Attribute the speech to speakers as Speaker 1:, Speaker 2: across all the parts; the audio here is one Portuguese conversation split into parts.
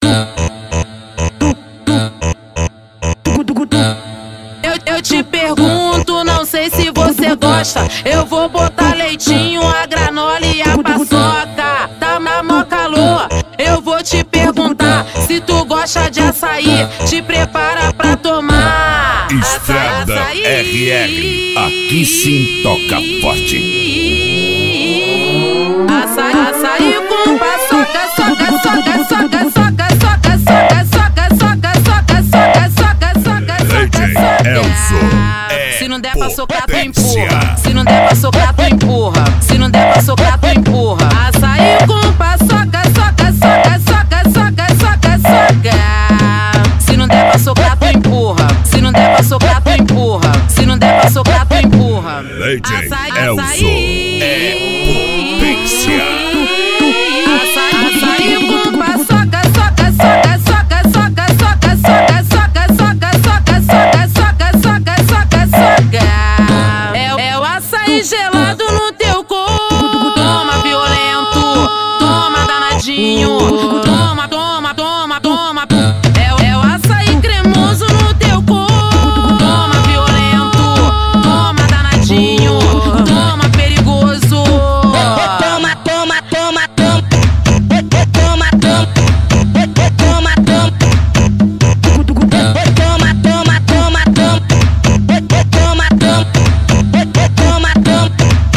Speaker 1: Eu te pergunto, não sei se você gosta. Eu vou botar leitinho, a granola e a paçoca. Tá na mó calor. Eu vou te perguntar se tu gosta de açaí. Te prepara pra tomar.
Speaker 2: Estrada RR, aqui sim toca forte.
Speaker 1: Açaí com paçoca, soca, soca, soca, soca, soca, soca, soca, soca, soca, soca, soca, soca, soca, soca. Se não der pra socar, tu empurra. Se não der pra socar, tu empurra. Se não der pra socar, tu empurra. Açaí com paçoca, soca, soca, soca, soca, soca, soca. Se não der pra socar, tu empurra. Se não der pra socar, tu empurra. Se não der pra socar, tu empurra.
Speaker 2: Legend Elzo é potência.
Speaker 1: Açaí com paçoca, soca, soca, soca, soca, soca, soca, soca, soca, soca, soca, soca, soca, soca. É o açaí gelado no teu corpo. Toma violento, toma danadinho. Toma, toma, toma, toma. É o açaí cremoso no teu corpo. Toma violento, toma danadinho. Toma perigoso. Toma, toma, toma, toma. Toma, toma. Toma, toma. Toma, toma, toma, toma. Toma, toma. Toma, toma.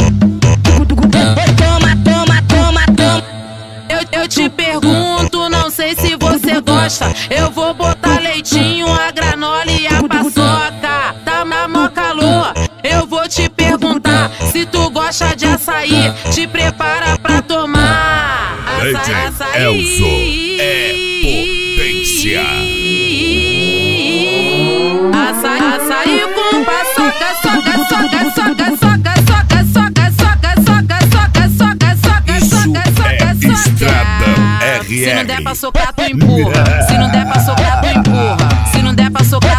Speaker 1: Toma, toma, toma, toma. Eu te pergunto, não sei se você gosta. Eu vou botar leitinho, a granola e a paçoca. Tá na mó calor. Eu vou te perguntar se tu gosta de açaí. Te prepara pra tomar.
Speaker 2: Legend Elzo é potência.
Speaker 1: Açaí com paçoca, soca, soca, soca, soca, soca, soca, soca, soca, soca, soca, soca, soca, soca, soca.
Speaker 2: Estrada RR.
Speaker 1: Se não der pra socar, tu empurra. Se não der pra socar, tu empurra. Se não der pra socar,